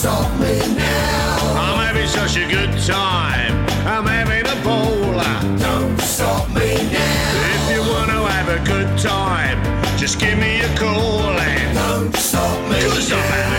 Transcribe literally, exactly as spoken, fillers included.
stop me now. I'm having such a good time. I'm having a ball. Don't stop me now. If you want to have a good time, just give me a call and Don't stop me cause I'm now. having